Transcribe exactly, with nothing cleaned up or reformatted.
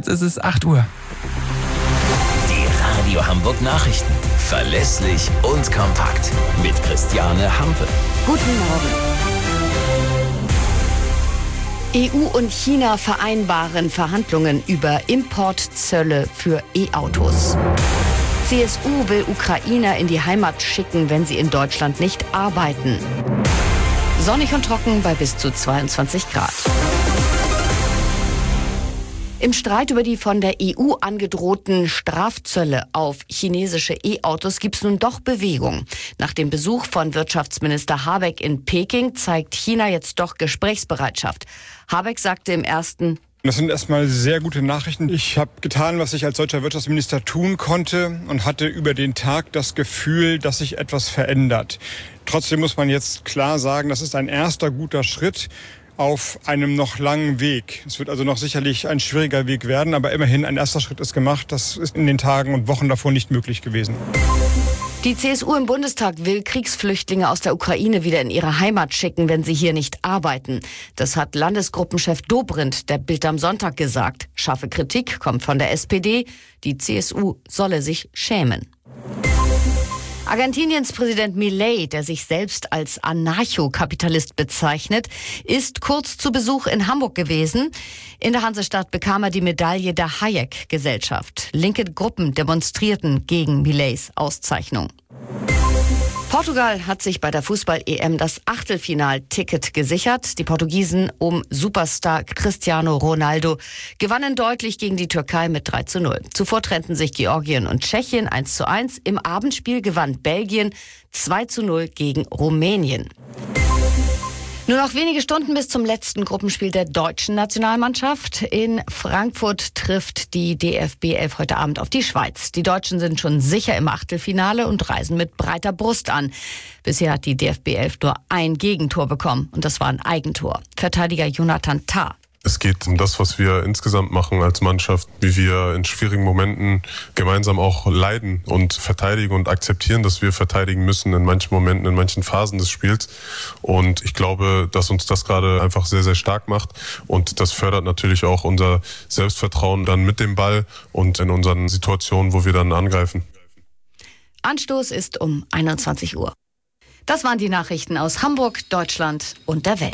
Jetzt ist es acht Uhr. Die Radio Hamburg Nachrichten. Verlässlich und kompakt. Mit Christiane Hampe. Guten Morgen. E U und China vereinbaren Verhandlungen über Importzölle für E-Autos. C S U will Ukrainer in die Heimat schicken, wenn sie in Deutschland nicht arbeiten. Sonnig und trocken bei bis zu zweiundzwanzig Grad. Im Streit über die von der E U angedrohten Strafzölle auf chinesische E-Autos gibt es nun doch Bewegung. Nach dem Besuch von Wirtschaftsminister Habeck in Peking zeigt China jetzt doch Gesprächsbereitschaft. Habeck sagte im ersten: Das sind erstmal sehr gute Nachrichten. Ich habe getan, was ich als deutscher Wirtschaftsminister tun konnte und hatte über den Tag das Gefühl, dass sich etwas verändert. Trotzdem muss man jetzt klar sagen, das ist ein erster guter Schritt auf einem noch langen Weg. Es wird also noch sicherlich ein schwieriger Weg werden, aber immerhin ein erster Schritt ist gemacht. Das ist in den Tagen und Wochen davor nicht möglich gewesen. Die C S U im Bundestag will Kriegsflüchtlinge aus der Ukraine wieder in ihre Heimat schicken, wenn sie hier nicht arbeiten. Das hat Landesgruppenchef Dobrindt der Bild am Sonntag gesagt. Scharfe Kritik kommt von der S P D. Die C S U solle sich schämen. Argentiniens Präsident Milei, der sich selbst als Anarchokapitalist bezeichnet, ist kurz zu Besuch in Hamburg gewesen. In der Hansestadt bekam er die Medaille der Hayek-Gesellschaft. Linke Gruppen demonstrierten gegen Mileis Auszeichnung. Portugal hat sich bei der Fußball-E M das Achtelfinal-Ticket gesichert. Die Portugiesen um Superstar Cristiano Ronaldo gewannen deutlich gegen die Türkei mit drei zu null. Zuvor trennten sich Georgien und Tschechien eins zu eins. Im Abendspiel gewann Belgien zwei zu null gegen Rumänien. Nur noch wenige Stunden bis zum letzten Gruppenspiel der deutschen Nationalmannschaft. In Frankfurt trifft die D F B elf heute Abend auf die Schweiz. Die Deutschen sind schon sicher im Achtelfinale und reisen mit breiter Brust an. Bisher hat die D F B elf nur ein Gegentor bekommen und das war ein Eigentor. Verteidiger Jonathan Tah. Es geht um das, was wir insgesamt machen als Mannschaft, wie wir in schwierigen Momenten gemeinsam auch leiden und verteidigen und akzeptieren, dass wir verteidigen müssen in manchen Momenten, in manchen Phasen des Spiels. Und ich glaube, dass uns das gerade einfach sehr, sehr stark macht. Und das fördert natürlich auch unser Selbstvertrauen dann mit dem Ball und in unseren Situationen, wo wir dann angreifen. Anstoß ist um einundzwanzig Uhr. Das waren die Nachrichten aus Hamburg, Deutschland und der Welt.